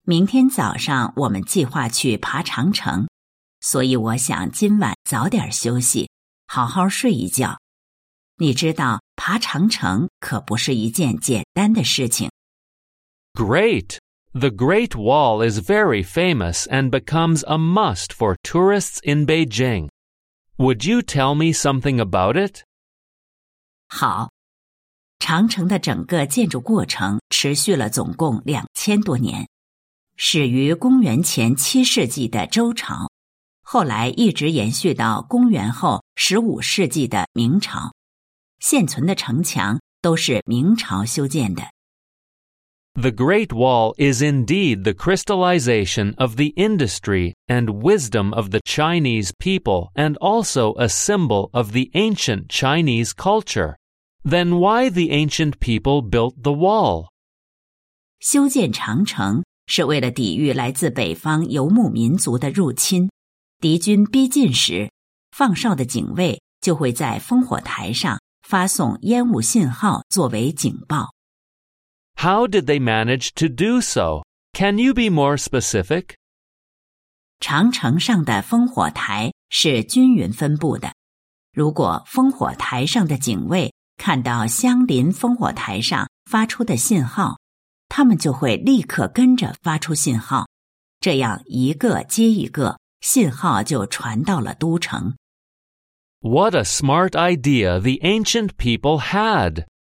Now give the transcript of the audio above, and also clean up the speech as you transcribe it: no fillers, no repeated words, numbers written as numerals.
明天早上我们计划去爬长城，所以我想今晚早点休息，好好睡一觉。你知道，爬长城可不是一件简单的事情。 Great! The Great Wall is very famous and becomes a must for tourists in Beijing. Would you tell me something about it? 好，长城的整个建筑过程持续了总共2000多年，始于公元前7世纪的周朝，后来一直延续到公元后15世纪的明朝。现存的城墙都是明朝修建的。 The Great Wall is indeed the crystallization of the industry and wisdom of the Chinese people and also a symbol of the ancient Chinese culture. Then why the ancient people built the wall? 修建长城是为了抵御来自北方游牧民族的入侵。敌军逼近时，放哨的警卫就会在烽火台上发送烟雾信号作为警报。 How did they manage to do so? Can you be more specific? 长城上的烽火台是均匀分布的。如果烽火台上的警卫看到相邻烽火台上发出的信号，他们就会立刻跟着发出信号，这样一个接一个，信号就传到了都城。 What a smart idea the ancient people had!